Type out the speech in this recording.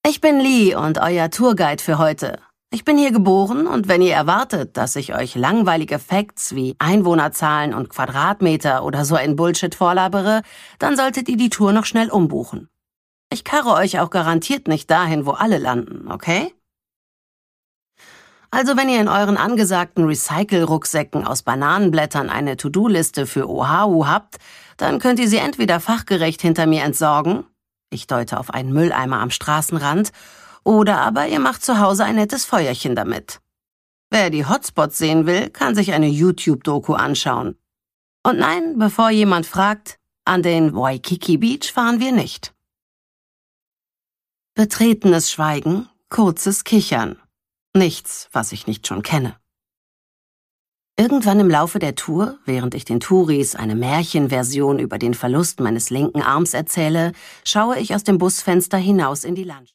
Ich bin Lee und euer Tourguide für heute. Ich bin hier geboren und wenn ihr erwartet, dass ich euch langweilige Facts wie Einwohnerzahlen und Quadratmeter oder so ein Bullshit vorlabere, dann solltet ihr die Tour noch schnell umbuchen. Ich karre euch auch garantiert nicht dahin, wo alle landen, okay? Also wenn ihr in euren angesagten Recycle-Rucksäcken aus Bananenblättern eine To-Do-Liste für Oahu habt, dann könnt ihr sie entweder fachgerecht hinter mir entsorgen, ich deute auf einen Mülleimer am Straßenrand, oder aber ihr macht zu Hause ein nettes Feuerchen damit. Wer die Hotspots sehen will, kann sich eine YouTube-Doku anschauen. Und nein, bevor jemand fragt, an den Waikiki Beach fahren wir nicht. Betretenes Schweigen, kurzes Kichern. Nichts, was ich nicht schon kenne. Irgendwann im Laufe der Tour, während ich den Touris eine Märchenversion über den Verlust meines linken Arms erzähle, schaue ich aus dem Busfenster hinaus in die Landschaft.